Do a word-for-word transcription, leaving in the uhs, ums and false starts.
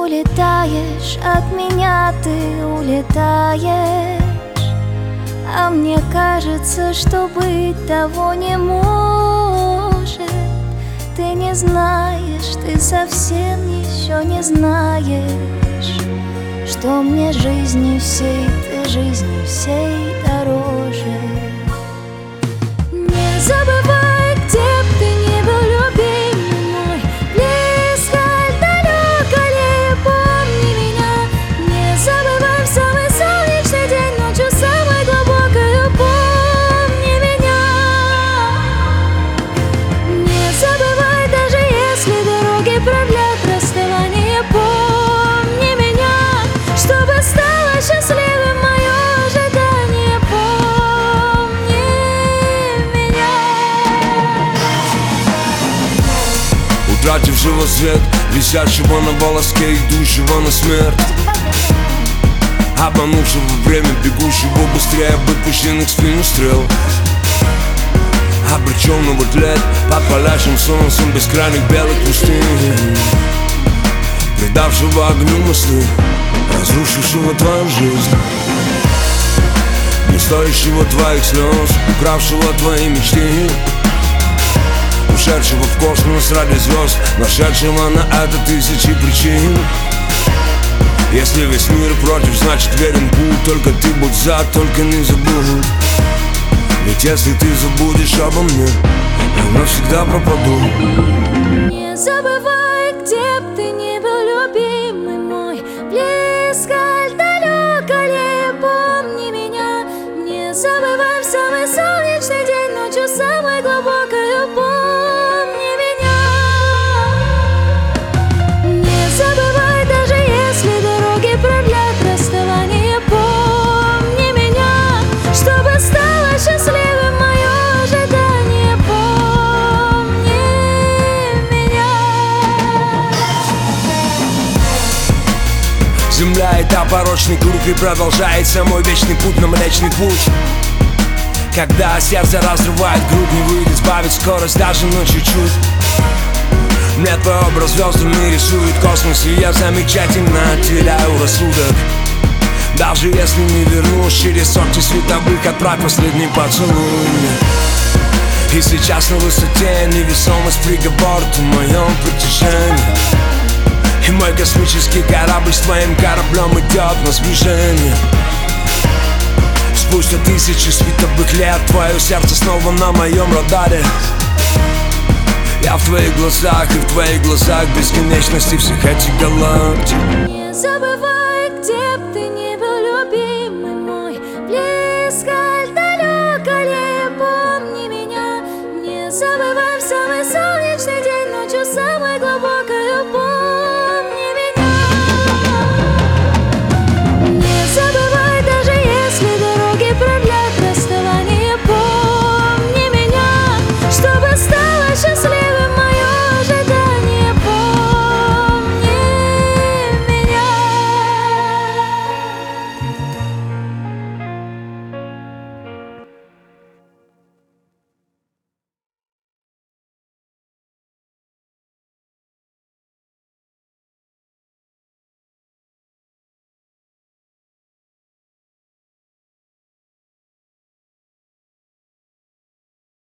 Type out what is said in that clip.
улетаешь от меня, ты улетаешь, а мне кажется, что быть того не может. Ты не знаешь, ты совсем еще не знаешь, что мне жизни всей, ты жизни всей дороже. Не забывай, где б ты ни был, любимый мой, близко или далеко ли, помни меня. Не забывай в самый солнечный день, ночью самой глубокой, помни меня. Не забывай, даже если дороги продлят расставание, помни меня, чтобы стало счастливым мое ожидание, помни меня. Утратившего свет, висящего на волоске, идущего на смерть, обманувшего время, бегущего быстрее выпущенных в спину стрел, обреченного тлеть под палящим солнцем бескрайних белых пустынь, предавшего огню мысли, разрушившего твою жизнь, не стоящего твоих слез, укравшего твои мечты, ушедшего в космос ради звезд, нашедшего на это тысячи причин. Если весь мир против, значит верен путь, только ты будь за, только не забудь. Ведь если ты забудешь обо мне, я навсегда пропаду. Не забывай, где б ты ни был, любимый мой, близко или далеко ли, помни меня. Не забывай в самый солнечный день, ночью самой глубокой, помни меня. Не забывай, даже если дороги продлят расставание, помни меня, чтобы стало счастливым мое ожидание, помни меня. Земля — это порочный круг, и продолжается мой вечный путь на Млечный Путь. Когда сердце разрывает грудь, не выйдет сбавить скорость даже на чуть-чуть. Мне твой образ звездами рисует космос, и я замечательно теряю рассудок. Даже если не вернусь через сотни световых, отправь последний поцелуй. И сейчас на высоте невесомость, приговор в моем притяжении. И мой космический корабль с твоим кораблем идет на сближение. Спустя тысячи световых лет твое сердце снова на моем радаре. Я в твоих глазах, и в твоих глазах бесконечности всех этих галактик. Не забывай, где б ты ни был, любимый мой, близко или далеко ли, помни меня. Не забывай.